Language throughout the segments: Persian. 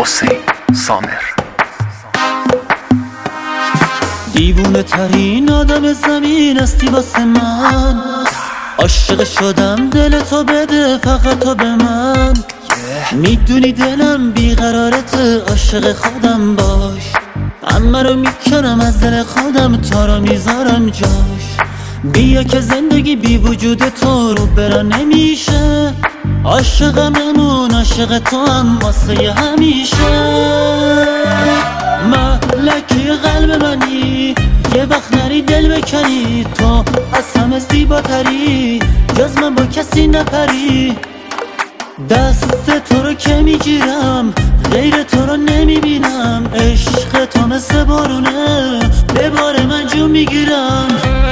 حسین سامر. دیوونه ترین آدم زمین هستی واسه من، عاشق شدم دل تو بده فقط تو به من. میدونی دلم بیقرارته، عاشق خودم باش. اما رو میکنم از دل خودم، تا رو میذارم جاش. بیا که زندگی بی وجود تو رو برا نمیشه. عاشقممون عاشق تو هم واسه همیشه. ملکه قلب منی، یه وقت نری دل بکنی. تو از همه زیباتری، جز من با کسی نپری. دست تو رو که میگیرم، غیر تو رو نمیبینم. عشق تو مثل بارونه، به بار من جون میگیرم.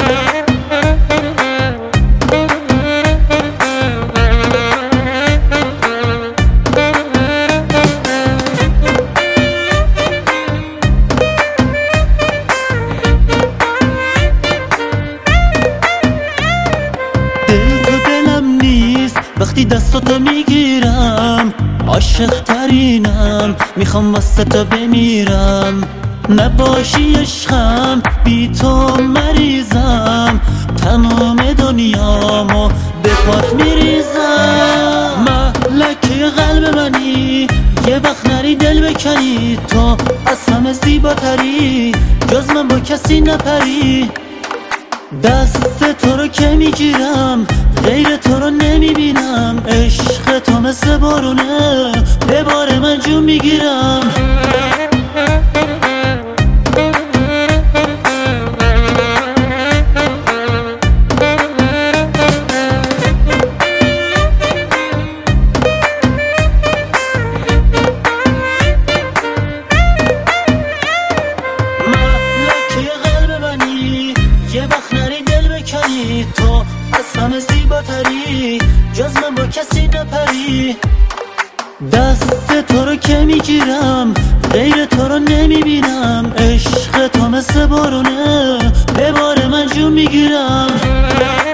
وقتی دستاتو میگیرم، عاشق ترینم، میخوام واسه تو بمیرم. نباشی عشقم، بی تو مریضم. تمام دنیامو به پات میریزم. ملکه قلب منی، یه وقت نری دل بکنی. تو از همه زیباتری، جز من با کسی نپری. دست تو رو که میگیرم، غیر تو رو نمیبینم. عشق تو مثل بارونه، به بار من جون میگیرم. یه وقت نری دل بکنی. تو از همه زیباتری، جز من با کسی نپری. دست تو رو که میگیرم، غیر تو رو نمیبینم. عشق تو مثل بارونه، به بار من جون میگیرم.